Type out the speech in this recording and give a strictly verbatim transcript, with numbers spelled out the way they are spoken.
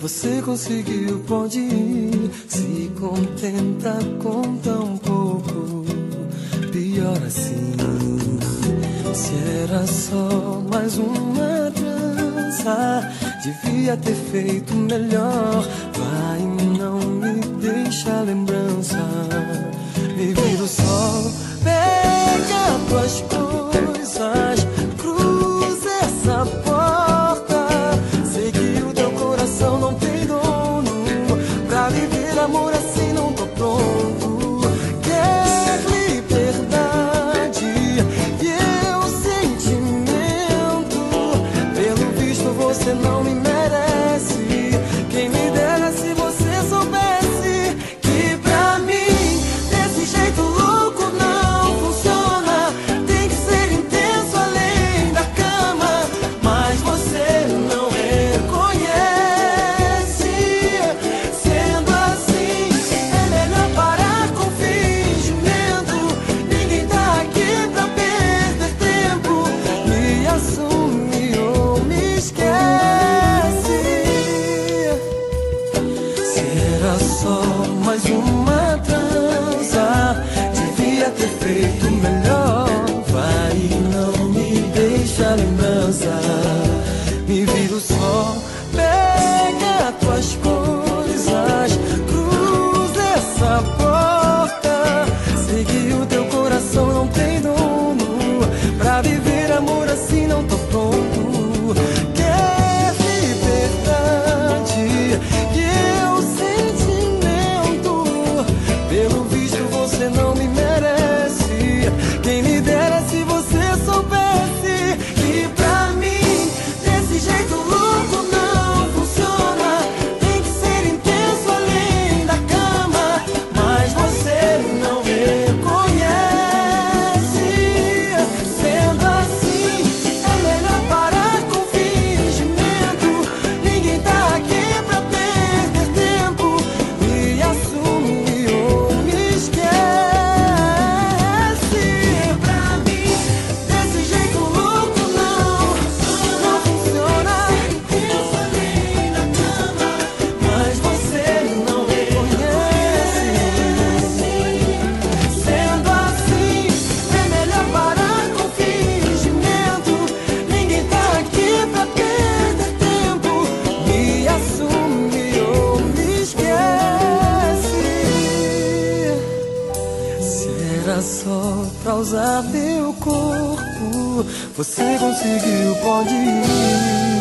você conseguiu, pode ir. Se contenta com tão pouco, pior assim. Se era só mais uma trança, devia ter feito melhor. Vai, não me deixa lembrança. Me vira o sol, pega tuas coisas, cruza essa porta. Sei que o teu coração não tem dono. Pra viver amor assim não tô pronto. Quer liberdade e eu sentimento. Pelo visto você não me merece. Quem me dera se você soubesse que pra mim desse jeito louco não funciona. Tem que ser intenso além da cama, mas você não reconhece. Sendo assim, é melhor parar com fingimento. Ninguém tá aqui pra perder tempo. Me assume ou me esquece. Se era só mais uma trança, devia ter feito melhor. Vai, não me deixa lembrança. Me vira o sol, pega tuas coisas, cruza essa porta. Sei que o teu coração não tem dono. Pra viver amor assim não tô pronto. Quer liberdade e eu sentimento. Pelo visto você não me merece. Quem me dera se você soubesse que pra mim desse jeito louco não funciona. Tem que ser intenso além da cama, mas você não reconhece. Sendo assim, é melhor parar com fingimento. Ninguém tá aqui pra perder tempo. Me assume ou me esquece. Pra mim, desse jeito louco não, não funciona. Intenso além da cama, mas você não reconhece. Sendo assim, é melhor parar com fingimento. Ninguém tá aqui pra perder tempo. Me assume ou me esquece. Se era só pra usar meu corpo, você conseguiu, pode ir.